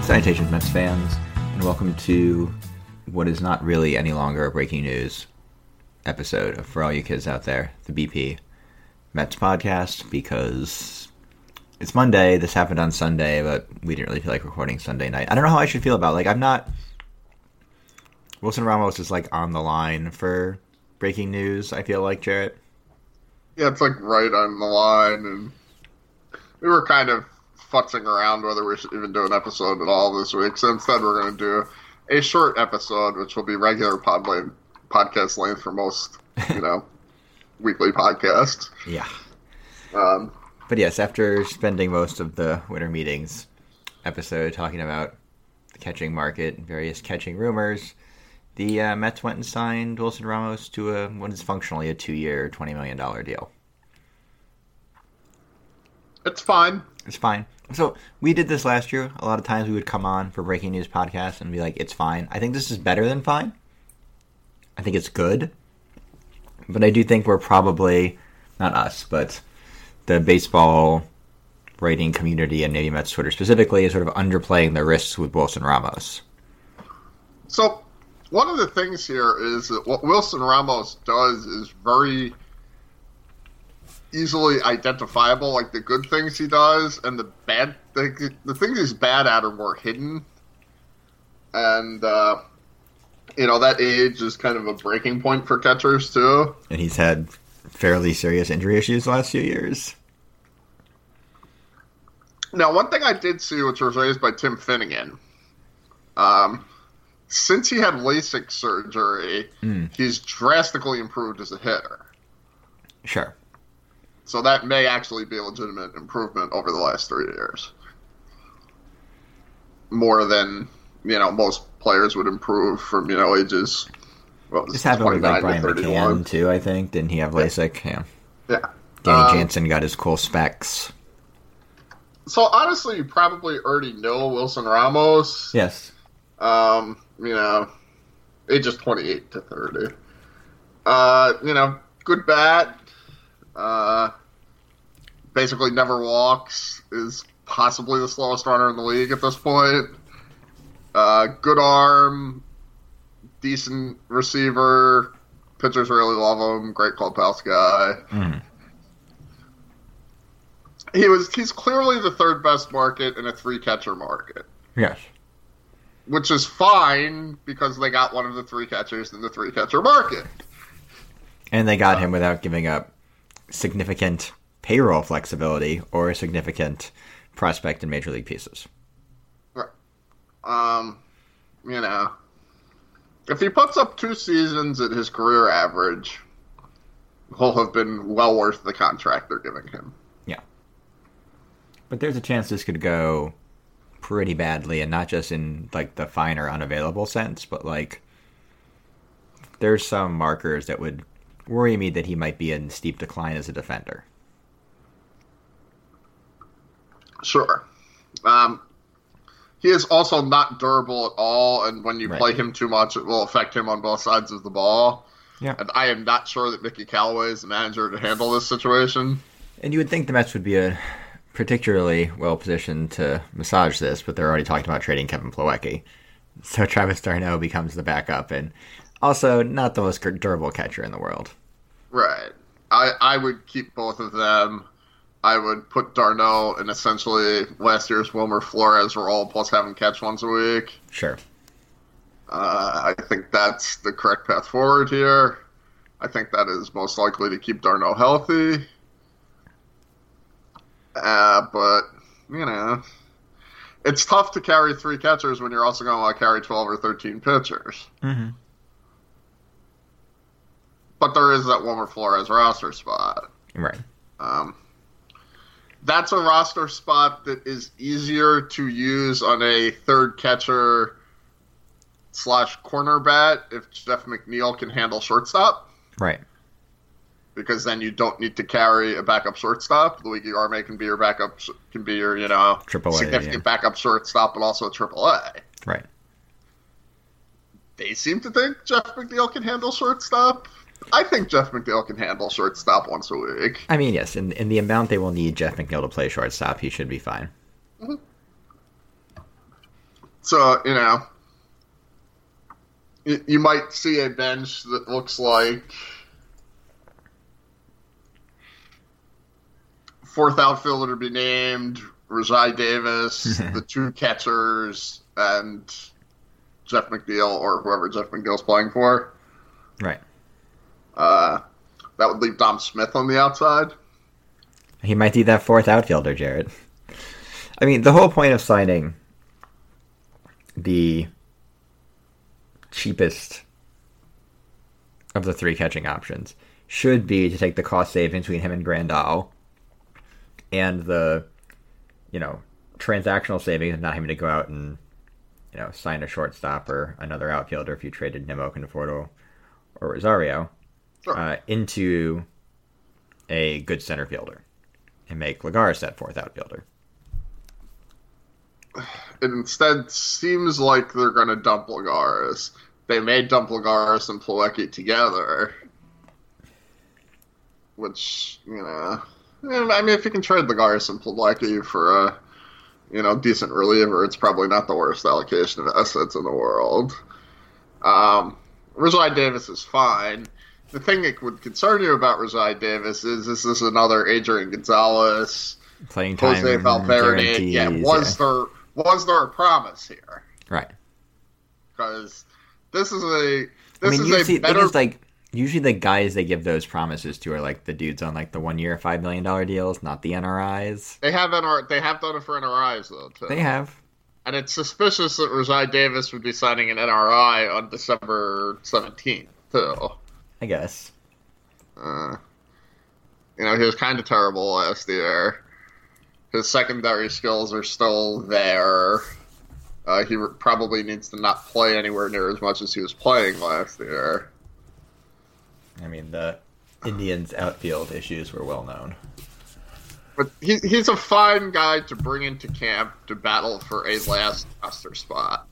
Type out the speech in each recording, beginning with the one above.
Salutations, Mets fans, and welcome to what is not really any longer a breaking news episode for all you kids out there, the BP Mets podcast, because it's Monday. This happened on Sunday, but we didn't really feel like recording Sunday night. I don't know how I should feel about it. I'm not... Wilson Ramos is, on the line for breaking news, I feel like, Jarrett. Yeah, it's, right on the line, and we were kind of futzing around whether we should even do an episode at all this week. So instead, we're going to do a short episode, which will be regular podcast length for most, weekly podcasts. Yeah. But yes, after spending most of the winter meetings episode talking about the catching market and various catching rumors, the Mets went and signed Wilson Ramos to what is functionally a 2-year, $20 million deal. It's fine. It's fine. So we did this last year. A lot of times we would come on for breaking news podcasts and be like, it's fine. I think this is better than fine. I think it's good. But I do think we're probably, not us, but the baseball writing community and maybe Mets Twitter specifically is sort of underplaying the risks with Wilson Ramos. So one of the things here is that what Wilson Ramos does is very easily identifiable, like the good things he does, and the bad things, the things he's bad at are more hidden. And, that age is kind of a breaking point for catchers, too. And he's had fairly serious injury issues the last few years. Now, one thing I did see, which was raised by Tim Finnegan, since he had LASIK surgery, he's drastically improved as a hitter. Sure. So that may actually be a legitimate improvement over the last 3 years. More than, most players would improve from, ages... This happened with Brian McCann, too, I think. Didn't he have LASIK? Yeah. Danny Jansen got his cool specs. So, honestly, you probably already know Wilson Ramos. Yes. Ages 28 to 30. Good bat. Basically never walks, is possibly the slowest runner in the league at this point. Good arm, decent receiver, pitchers really love him, great clubhouse guy. He's clearly the third best market in a 3-catcher market. Yes. Which is fine, because they got one of the 3 catchers in the 3-catcher market. And they got him without giving up significant payroll flexibility or significant prospect in major league pieces. Right. If he puts up 2 seasons at his career average, he'll have been well worth the contract they're giving him. Yeah. But there's a chance this could go pretty badly, and not just in, the fine or unavailable sense, but, there's some markers that would worry me that he might be in steep decline as a defender. Sure. He is also not durable at all, and when you play him too much, it will affect him on both sides of the ball. Yeah. And I am not sure that Mickey Callaway is the manager to handle this situation. And you would think the Mets would be particularly well-positioned to massage this, but they're already talking about trading Kevin Plawecki. So Travis d'Arnaud becomes the backup, and also not the most durable catcher in the world. Right. I would keep both of them. I would put d'Arnaud in essentially last year's Wilmer Flores role, plus have him catch once a week. Sure. I think that's the correct path forward here. I think that is most likely to keep d'Arnaud healthy. But, it's tough to carry 3 catchers when you're also going to carry 12 or 13 pitchers. Mm-hmm. But there is that Wilmer Flores roster spot. Right. That's a roster spot that is easier to use on a third catcher / corner bat if Jeff McNeil can handle shortstop. Right. Because then you don't need to carry a backup shortstop. Luigi Arme can be your backup, AAA, significant backup shortstop, but also a AAA. Right. They seem to think Jeff McNeil can handle shortstop. I think Jeff McNeil can handle shortstop once a week. I mean, yes, in the amount they will need Jeff McNeil to play shortstop, he should be fine. Mm-hmm. So, you might see a bench that looks like fourth outfielder to be named, Rajai Davis, the two catchers, and Jeff McNeil or whoever Jeff McNeil's playing for. Right. That would leave Dom Smith on the outside. He might be that fourth outfielder, Jared. I mean, the whole point of signing the cheapest of the three catching options should be to take the cost savings between him and Grandal and the, transactional savings of not having to go out and, sign a shortstop or another outfielder if you traded Nimmo, Conforto, or Rosario into a good center fielder and make Lagares that fourth outfielder. It instead seems like they're going to dump Lagares. They may dump Lagares and Plawecki together. Which, I mean, if you can trade Lagares and Plawecki for a, decent reliever, it's probably not the worst allocation of assets in the world. Rajai Davis is fine. The thing that would concern you about Rajai Davis is this is another Adrian Gonzalez, playing time, Jose Valverde. Yeah, was there a promise here? Right. Because this is a better. Usually the guys they give those promises to are like the dudes on like the 1 year $5 million deals, not the NRIs. They have done it for NRIs though too. They have. And it's suspicious that Rajai Davis would be signing an NRI on December 17th too. I guess. He was kind of terrible last year. His secondary skills are still there. He probably needs to not play anywhere near as much as he was playing last year. I mean, the Indians' outfield issues were well known. But he's a fine guy to bring into camp to battle for a last roster spot.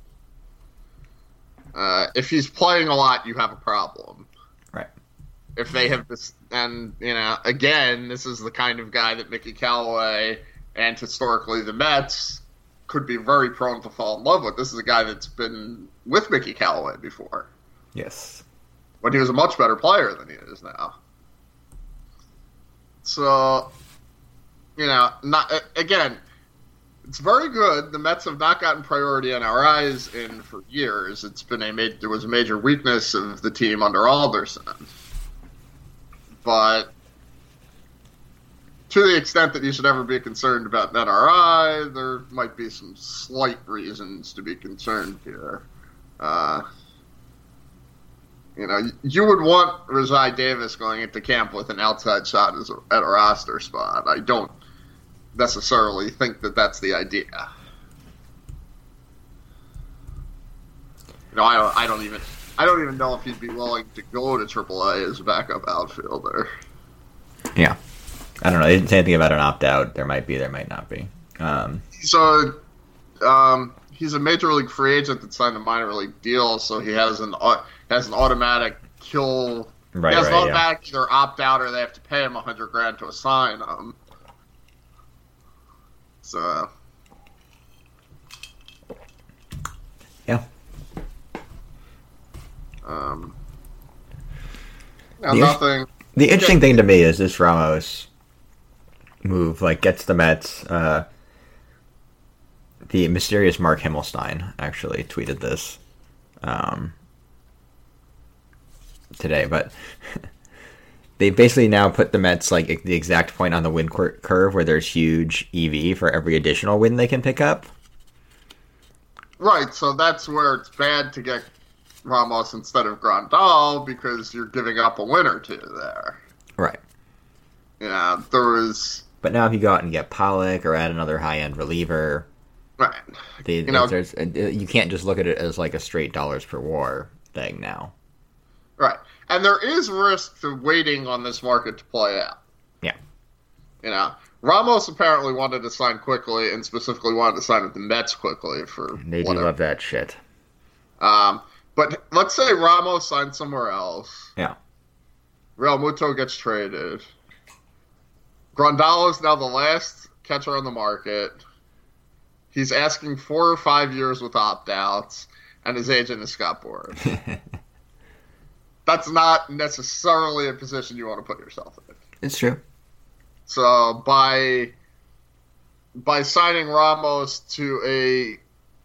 If he's playing a lot, you have a problem. Right. If they have this, and, again, this is the kind of guy that Mickey Callaway and historically the Mets could be very prone to fall in love with. This is a guy that's been with Mickey Callaway before. Yes. When he was a much better player than he is now. So, again, it's very good. The Mets have not gotten priority NRIs in for years. There was a major weakness of the team under Alderson. But to the extent that you should ever be concerned about an NRI, there might be some slight reasons to be concerned here. You would want Rajai Davis going into camp with an outside shot at a roster spot. I don't necessarily think that that's the idea. I don't even know if he'd be willing to go to AAA as a backup outfielder. Yeah, I don't know. They didn't say anything about an opt-out. There might be, there might not be. He's a major league free agent that signed a minor league deal, so he has an automatic kill. Right, he has an automatic yeah. either opt out or they have to pay him $100,000 to assign him. So, yeah. Nothing. The interesting thing to me is this Ramos move, gets the Mets. The mysterious Mark Himmelstein actually tweeted this today, but they basically now put the Mets the exact point on the win curve where there's huge EV for every additional win they can pick up. Right, so that's where it's bad to get Ramos instead of Grandal because you're giving up a win or two there. Right. But now if you go out and get Pollock or add another high-end reliever, right, you can't just look at it as a straight dollars per WAR thing now. Right. And there is risk to waiting on this market to play out. Yeah. Ramos apparently wanted to sign quickly and specifically wanted to sign with the Mets quickly for They do love that shit. But let's say Ramos signs somewhere else. Yeah. Real Muto gets traded. Grandal is now the last catcher on the market. He's asking 4 or 5 years with opt-outs, and his agent is Scott Boras. That's not necessarily a position you want to put yourself in. It's true. So by signing Ramos to a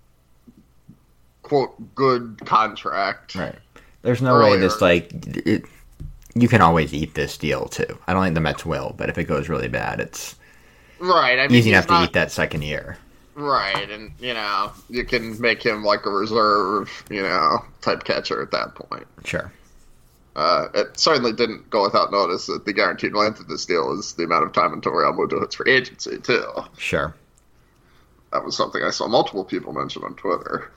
quote good contract, right? There's no way this you can always eat this deal too. I don't think the Mets will, but if it goes really bad, it's right. I mean, easy enough to eat that second year. Right, and you can make him like a reserve, type catcher at that point. Sure. It certainly didn't go without notice that the guaranteed length of this deal is the amount of time until Real Muto hits free agency, too. Sure. That was something I saw multiple people mention on Twitter.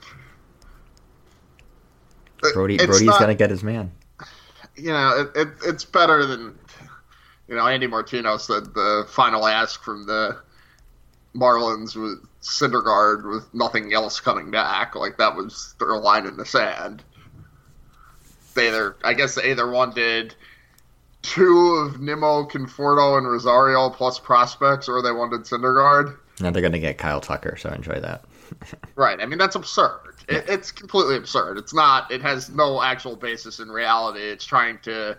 Brody's going to get his man. It's better than, Andy Martino said the final ask from the Marlins was Syndergaard with nothing else coming back. Like, that was their line in the sand. They either wanted 2 of Nimmo, Conforto, and Rosario plus prospects, or they wanted Syndergaard. Now they're going to get Kyle Tucker, so enjoy that. Right. I mean, that's absurd. It's completely absurd. It's not. It has no actual basis in reality. It's trying to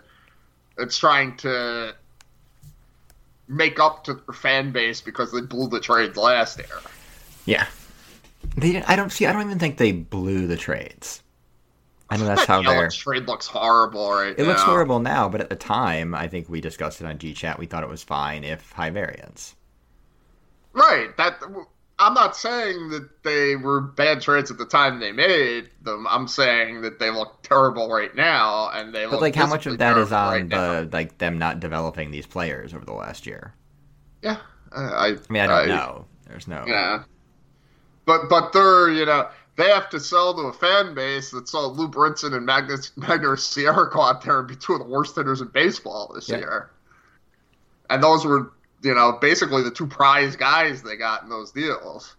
make up to their fan base because they blew the trades last year. Yeah. I don't even think they blew the trades. I know that's how their trade looks horrible right now. It looks horrible now, but at the time, I think we discussed it on G-Chat. We thought it was fine if high variance. Right. I'm not saying that they were bad trades at the time they made them. I'm saying that they look terrible right now, and they. But how much of that is on them not developing these players over the last year? Yeah, I don't know. There's no. Yeah, but they're they have to sell to a fan base that saw Lou Brinson and Magner Sierra go out there and be 2 of the worst hitters in baseball this year. And those were, basically the 2 prize guys they got in those deals.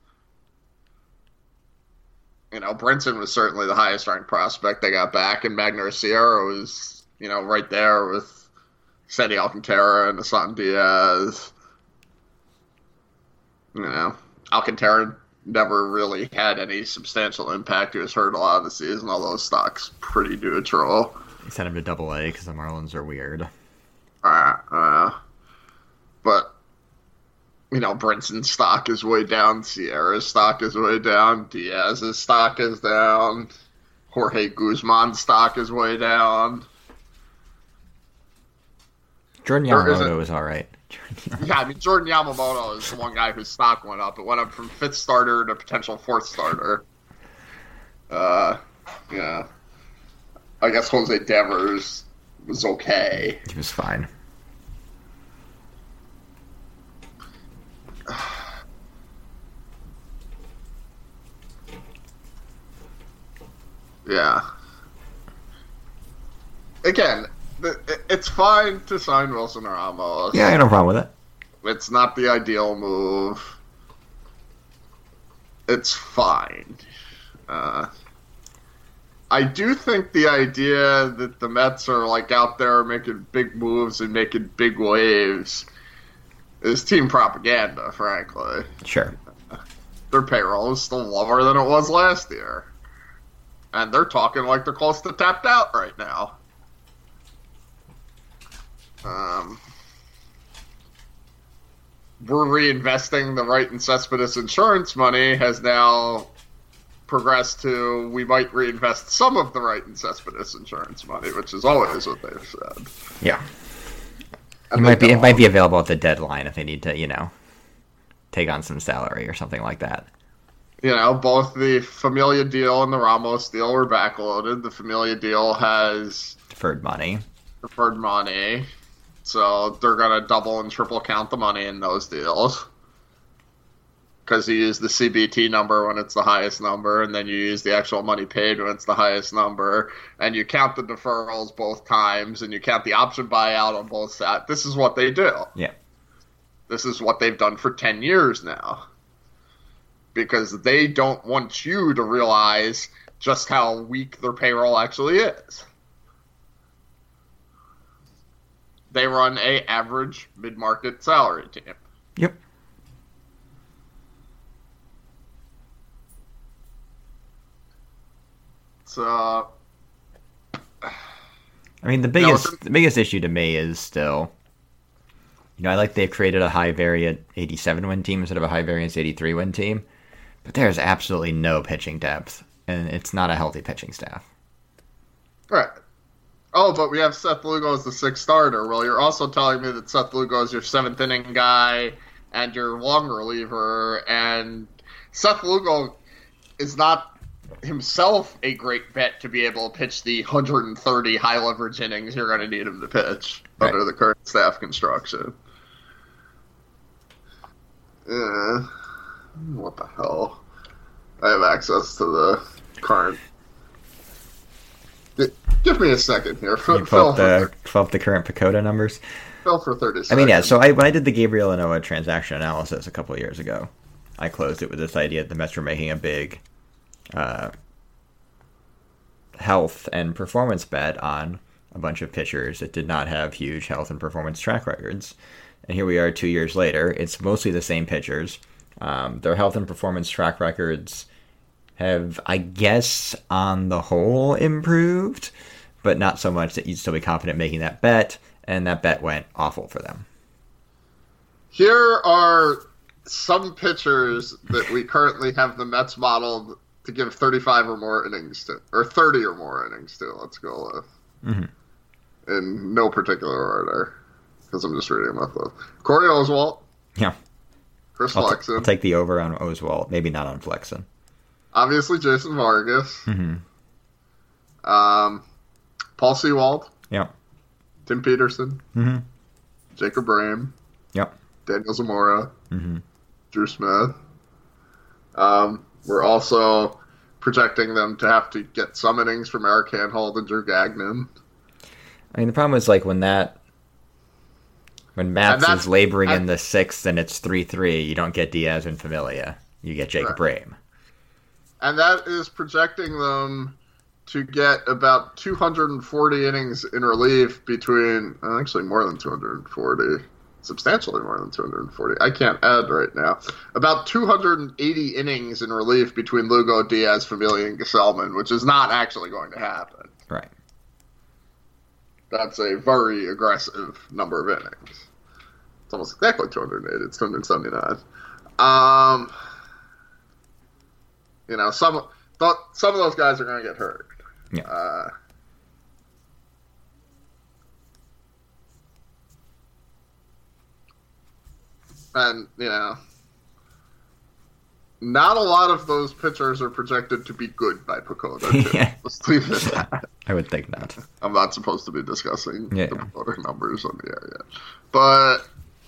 Brinson was certainly the highest ranked prospect they got back, and Magner Sierra was, right there with Sandy Alcantara and Hasan Diaz. Alcantara never really had any substantial impact. He was hurt a lot of the season, although his stock's pretty neutral. He sent him to Double-A because the Marlins are weird. But, Brinson's stock is way down. Sierra's stock is way down. Diaz's stock is down. Jorge Guzman's stock is way down. Jordan Yamamoto is all right. Yeah, Jordan Yamamoto is the one guy whose stock went up. It went up from 5th starter to potential 4th starter. Yeah. I guess Jose Devers was okay. He was fine. Yeah. Again, it's fine to sign Wilson Ramos. Yeah, I have no problem with it. It's not the ideal move. It's fine. I do think the idea that the Mets are out there making big moves and making big waves is team propaganda, frankly. Sure. Their payroll is still lower than it was last year. And they're talking like they're close to tapped out right now. We're reinvesting the Wright and Cespedes insurance money has now progressed to we might reinvest some of the Wright and Cespedes insurance money, which is always what they've said. Yeah. It might be available at the deadline if they need to, take on some salary or something like that. Both the Familia deal and the Ramos deal were backloaded. The Familia deal has deferred money. So they're going to double and triple count the money in those deals. Because you use the CBT number when it's the highest number, and then you use the actual money paid when it's the highest number, and you count the deferrals both times, and you count the option buyout on both sides. This is what they do. Yeah. This is what they've done for 10 years now. Because they don't want you to realize just how weak their payroll actually is. They run a average mid-market salary team. Yep. So, I mean, the biggest issue to me is still, I like they've created a high variant 87 win team instead of a high variance 83 win team, but there's absolutely no pitching depth, and it's not a healthy pitching staff. right. Oh, but we have Seth Lugo as the sixth starter. Well, you're also telling me that Seth Lugo is your seventh inning guy and your long reliever, and Seth Lugo is not himself a great bet to be able to pitch the 130 high leverage innings you're going to need him to pitch under the current staff construction. Yeah. What the hell? I have access to the current. Give me a second here. Pull up the current PECOTA numbers. Fill for 30 seconds. I mean, yeah, so when I did the Gabriel Ynoa transaction analysis a couple of years ago, I closed it with this idea that the Mets were making a big health and performance bet on a bunch of pitchers that did not have huge health and performance track records. And here we are 2 years later. It's mostly the same pitchers. Their health and performance track records have, I guess, on the whole improved, but not so much that you'd still be confident making that bet, and that bet went awful for them. Here are some pitchers that we currently have the Mets modeled to give 35 or more innings to, or 30 or more innings to, let's go with. Mm-hmm. In no particular order, because I'm just reading them off. Corey Oswalt. Yeah. Chris Flexen. I'll take the over on Oswalt, maybe not on Flexen. Obviously, Jason Vargas. Mm-hmm. Paul Sewald. Yep. Tim Peterson. Mm-hmm. Jacob Brame. Yep. Daniel Zamora. Mm-hmm. Drew Smith. We're also projecting them to have to get some innings from Eric Handhold and Drew Gagnon. I mean, the problem is, like, when Matz is laboring in the sixth and it's 3-3, you don't get Diaz and Familia. You get Jacob Brame. And that is projecting them to get about 240 innings in relief between, actually more than 240, substantially more than 240. I can't add right now. About 280 innings in relief between Lugo, Diaz, Familia, and Gesellman, which is not actually going to happen. Right. That's a very aggressive number of innings. It's almost exactly 280. It's 279. Some of those guys are going to get hurt. Yeah. And, not a lot of those pitchers are projected to be good by PECOTA. Yeah. Let's leave it at that. I would think not. I'm not supposed to be discussing the PECOTA numbers on the air yet. But,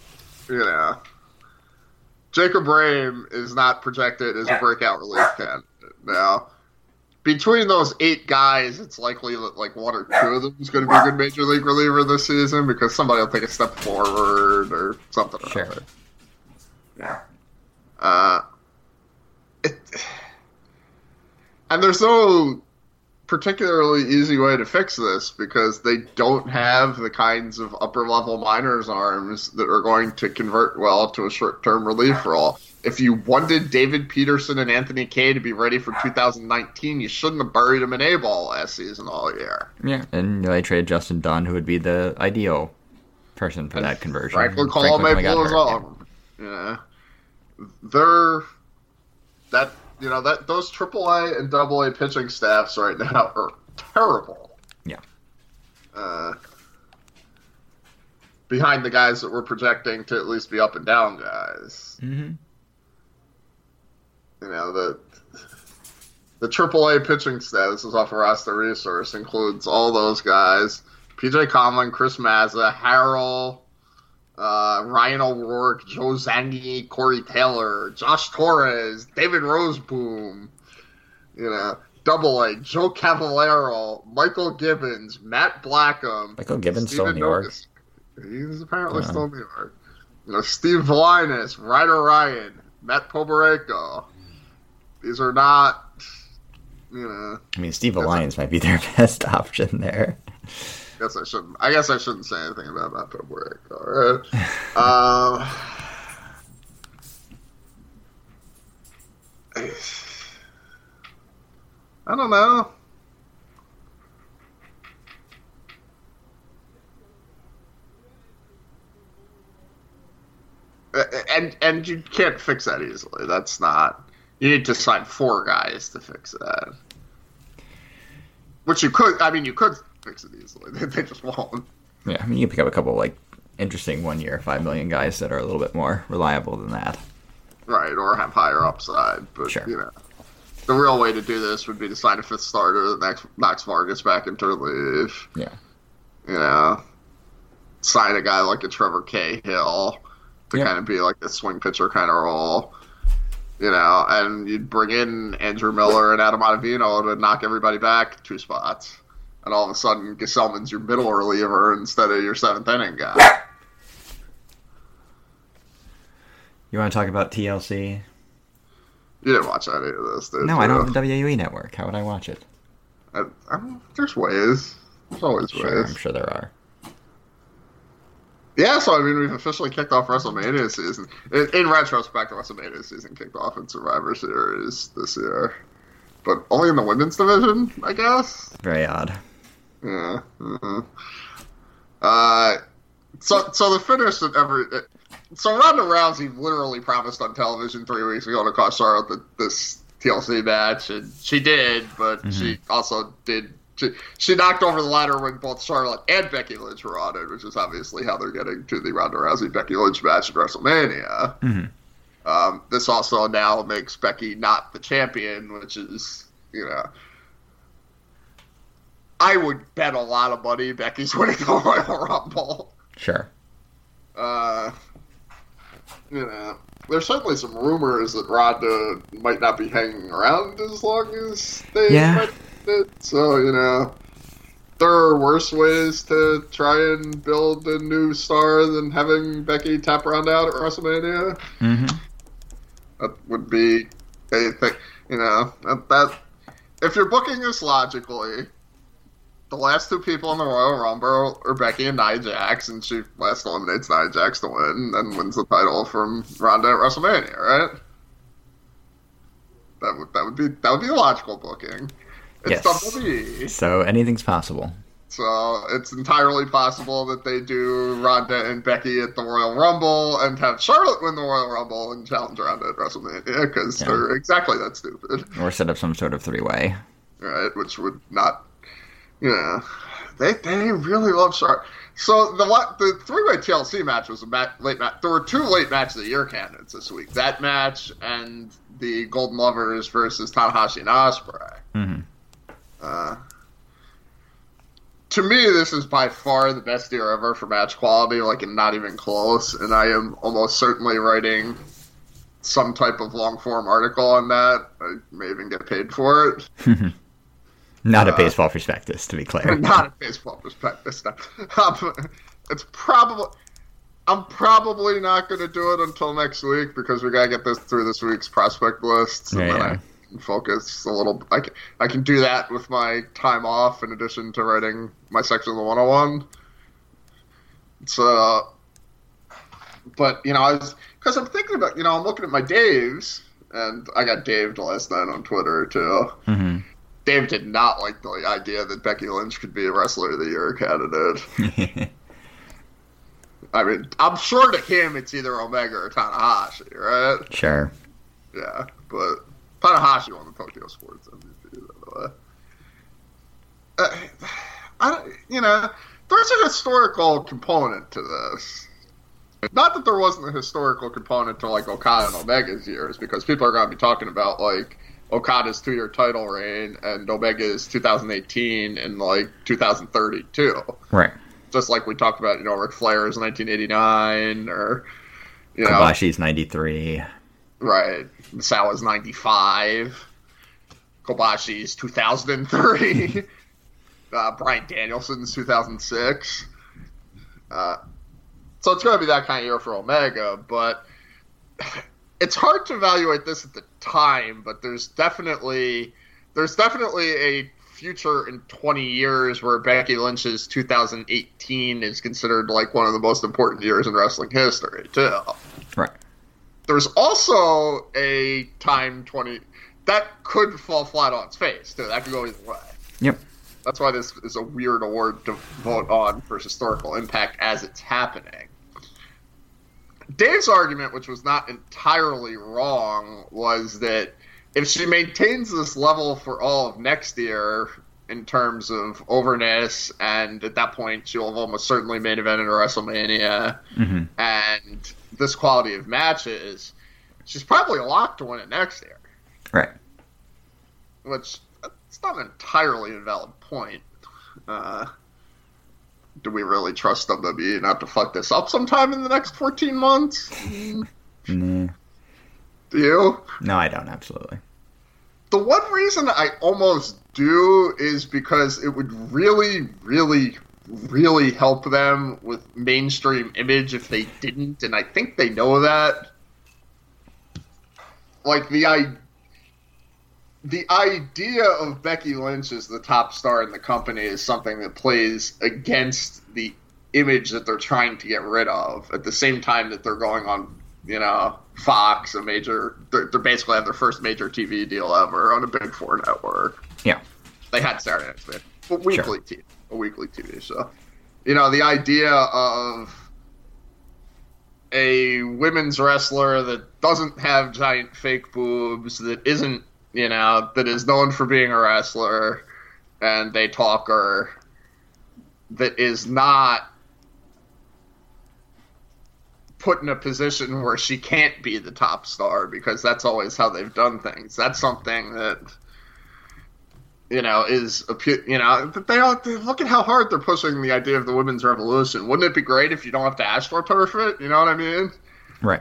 Jacob Brame is not projected as a breakout relief candidate. Now, between those 8 guys, it's likely that like 1 or 2 of them is going to be a good major league reliever this season because somebody will take a step forward or something. Sure. Yeah. And there's no particularly easy way to fix this because they don't have the kinds of upper-level minors arms that are going to convert well to a short-term relief role. If you wanted David Peterson and Anthony Kay to be ready for 2019, you shouldn't have buried them in A-ball last season all year. Yeah, and they traded Justin Dunn, who would be the ideal person for that conversion. Franklin Colomé blows off. Yeah. Those AAA and AA pitching staffs right now are terrible. Yeah. Behind the guys that we're projecting to at least be up and down guys. Mm-hmm. The AAA pitching status is off a roster resource includes all those guys: PJ Conlon, Chris Mazza, Harrell, Ryan O'Rourke, Joe Zangi, Corey Taylor, Josh Torres, David Roseboom, AA, Joe Cavallero, Michael Gibbons, Matt Blackham. Michael Gibbons still in New York? He's apparently still in New York. Steve Valinas, Ryder Ryan, Matt Pobereko. These are not, I mean, Steve Alliance might be their best option there. I guess I shouldn't say anything about Matt Pobereko. All right. I don't know. and you can't fix that easily. That's not. You need to sign 4 guys to fix that. Which you could. I mean, you could fix it easily. They just won't. Yeah, I mean, you can pick up a couple like interesting 1-year, $5 million guys that are a little bit more reliable than that. Right, or have higher upside. But sure. The real way to do this would be to sign a 5th starter that knocks Vargas back into relief. Yeah. Sign a guy like a Trevor Cahill to kind of be like a swing pitcher kind of role. And you'd bring in Andrew Miller and Adam Ottavino to knock everybody back 2 spots. And all of a sudden, Gesellman's your middle reliever instead of your 7th inning guy. You want to talk about TLC? You didn't watch any of this, did you? No, I don't have the WAE network. How would I watch it? There's ways. There's always ways. I'm sure there are. Yeah, so I mean, we've officially kicked off WrestleMania season. In retrospect, WrestleMania season kicked off in Survivor Series this year. But only in the women's division, I guess? Very odd. Yeah. Mm-hmm. So the finish of every... So Ronda Rousey literally promised on television 3 weeks ago to cost Charlotte this TLC match, and she did, but she also did... She knocked over the ladder when both Charlotte and Becky Lynch were on it, which is obviously how they're getting to the Ronda Rousey-Becky Lynch match at WrestleMania. Mm-hmm. This also now makes Becky not the champion, which is, I would bet a lot of money Becky's winning the Royal Rumble. Sure. There's certainly some rumors that Ronda might not be hanging around as long as they might it. So, there are worse ways to try and build a new star than having Becky tap Ronda out at WrestleMania. Mm-hmm. That would be a thing, that if you're booking this logically, the last 2 people in the Royal Rumble are Becky and Nia Jax, and she last eliminates Nia Jax to win, and then wins the title from Ronda at WrestleMania, right? That would be a logical booking. It's WWE. So anything's possible. So it's entirely possible that they do Ronda and Becky at the Royal Rumble and have Charlotte win the Royal Rumble and challenge Ronda at WrestleMania because they're exactly that stupid. Or set up some sort of 3-way. Right, which would not... They really love Charlotte. So the 3-way TLC match was a late match. There were 2 late match of the year candidates this week. That match and the Golden Lovers versus Tanahashi and Ospreay. Mm-hmm. To me, this is by far the best year ever for match quality, and not even close. And I am almost certainly writing some type of long-form article on that. I may even get paid for it. Not a baseball prospectus, to be clear. Not a baseball prospectus. It's probably... I'm probably not going to do it until next week because we got to get through this week's prospect lists. And then I can focus a little... I can do that with my time off in addition to writing my section of the 101. So... But, because I'm thinking about... I'm looking at my Daves, and I got Daved last night on Twitter, too. Mm-hmm. Dave did not like the idea that Becky Lynch could be a Wrestler of the Year candidate. I mean, I'm sure to him it's either Omega or Tanahashi, right? Sure. Yeah, but Tanahashi won the Tokyo Sports MVP, by the way. There's a historical component to this. Not that there wasn't a historical component to, Okada and Omega's years, because people are going to be talking about, Okada's 2-year title reign and Omega's 2018 and 2032. Right. Just like we talked about, Ric Flair's 1989 or Kobashi's 93. Right. Misawa's 95. Kobashi's 2003. Bryan Danielson's 2006. So it's going to be that kind of year for Omega, but it's hard to evaluate this at the time, but there's definitely a future in 20 years where Becky Lynch's 2018 is considered one of the most important years in wrestling history, too. Right. There's also a time 20 that could fall flat on its face, too. That could go either way. Yep. That's why this is a weird award to vote on for historical impact as it's happening. Dave's argument, which was not entirely wrong, was that if she maintains this level for all of next year in terms of overness, and at that point she'll have almost certainly main evented a WrestleMania, and this quality of matches, she's probably locked to win it next year. Right. Which, it's not an entirely invalid point. Do we really trust WWE not to fuck this up sometime in the next 14 months? Nah. Do you? No, I don't, absolutely. The one reason I almost do is because it would really, really, really help them with mainstream image if they didn't, and I think they know that. Like, the idea of Becky Lynch as the top star in the company is something that plays against the image that they're trying to get rid of at the same time that they're going on, Fox, they basically have their first major TV deal ever on a Big Four network. Yeah. They had Saturday Night Fever, but a weekly TV show. The idea of a women's wrestler that doesn't have giant fake boobs, that isn't, that is known for being a wrestler and a talker, that is not put in a position where she can't be the top star, because that's always how they've done things. That's something that, is, look at how hard they're pushing the idea of the women's revolution. Wouldn't it be great if you don't have to astroturf it? You know what I mean? Right.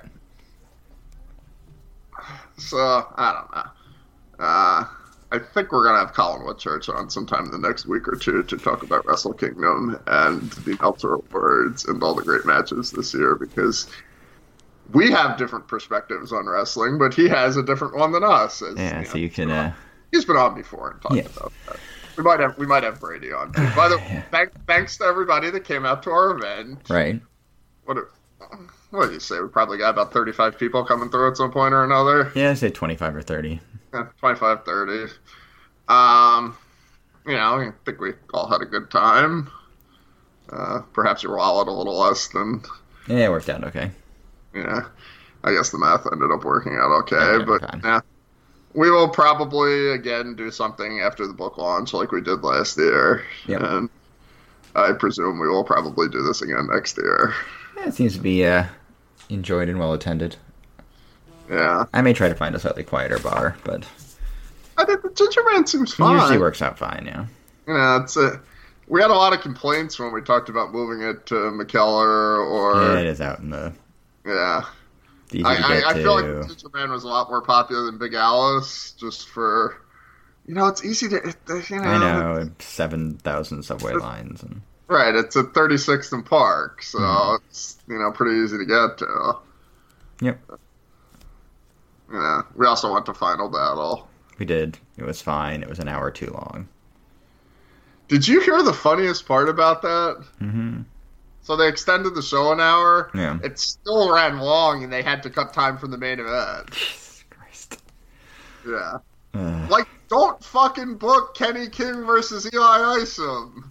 So, I don't know. I think we're going to have Colin Whitchurch on sometime in the next week or two to talk about Wrestle Kingdom and the Meltzer Awards and all the great matches this year, because we have different perspectives on wrestling, but he has a different one than us. So you can... He's been on before and talked about that. We might have Brady on too. By the way, thanks to everybody that came out to our event. Right. What did you say? We probably got about 35 people coming through at some point or another. Yeah, I'd say 25 or 30. 25, 30. I think we all had a good time. Perhaps your wallet a little less than... Yeah, it worked out okay. Yeah. I guess the math ended up working out okay, but yeah. We will probably, again, do something after the book launch like we did last year. Yep. And I presume we will probably do this again next year. Yeah, it seems to be enjoyed and well attended. Yeah. I may try to find a slightly quieter bar, but... I think the Ginger Man seems fine. It usually works out fine, yeah. We had a lot of complaints when we talked about moving it to McKellar or... Yeah, it is out in the... Yeah. I feel like the Ginger Man was a lot more popular than Big Alice, just for... it's easy to... I know, 7,000 subway lines. And... Right, it's at 36th and Park, so it's, pretty easy to get to. Yep. Yeah, we also went to Final Battle. We did. It was fine. It was an hour too long. Did you hear the funniest part about that? Mm-hmm. So they extended the show an hour. Yeah. It still ran long, and they had to cut time from the main event. Jesus Christ. Yeah. Don't fucking book Kenny King versus Eli Isom.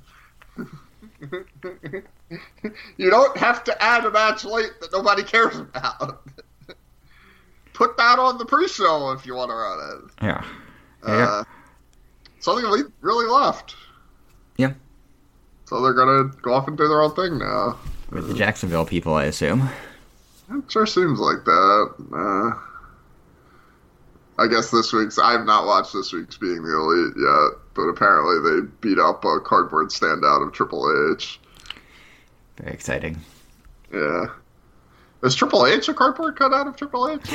You don't have to add a match late that nobody cares about. Put that on the pre-show if you want to run it. Yeah. Something really left. Yeah. So they're going to go off and do their own thing now. With the Jacksonville people, I assume. It sure seems like that. I guess I have not watched this week's Being the Elite yet, but apparently they beat up a cardboard standout of Triple H. Very exciting. Yeah. Is Triple H a cardboard cutout of Triple H?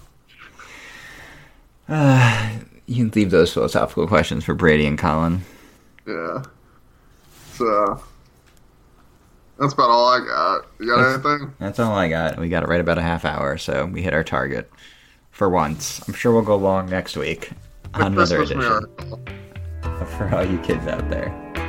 You can leave those philosophical questions for Brady and Colin. Yeah. So, that's about all I got. You got anything? That's all I got. We got it right about a half hour, so we hit our target. For once. I'm sure we'll go long next week on another edition. Miracle. For all you kids out there.